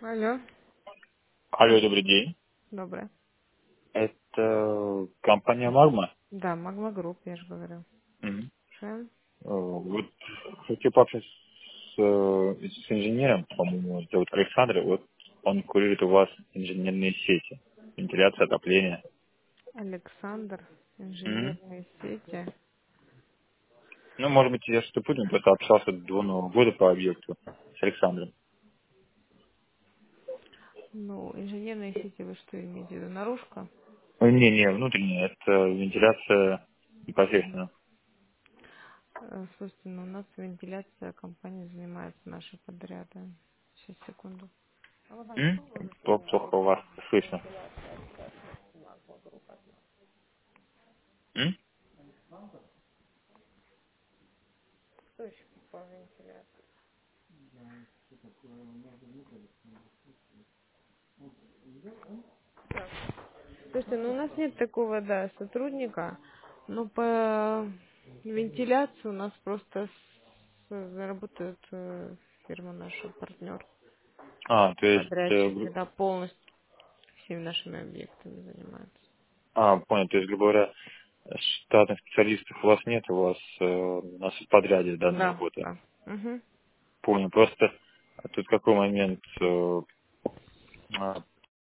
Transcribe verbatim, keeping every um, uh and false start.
Алло, Алло, добрый день. доброе. Это компания Магма. Да, Магма Групп, я же говорю. Мгм. М? Э, Вот хочу пообщаться с, э, с инженером, по-моему, его зовут Александр. Вот он курирует у вас инженерные сети, вентиляция, отопление. Александр, Мгм. инженерные сети. Ну, может быть, я что-то путаю, просто общался до Нового года по объекту с Александром. Ну, инженерные сети вы что имеете в виду? Наружка? Э, Не, не, внутренняя, это вентиляция непосредственно. Э, Слушайте, ну у нас вентиляция компания занимается наши подряды. Сейчас, секунду. М? Плохо, плохо у вас слышно. М? Кто еще по вентиляции? Слушайте, ну у нас нет такого, да, сотрудника, но по вентиляции у нас просто с- работает э, фирма наша, партнер, А, то есть, э, подрядчик, гру- да, полностью всеми нашими объектами занимается. а, понял, то есть, грубо говоря, штатных специалистов у вас нет, у вас э, на подряде данная Да, работа. да. Угу. Понял. Просто а тут какой момент, э, а,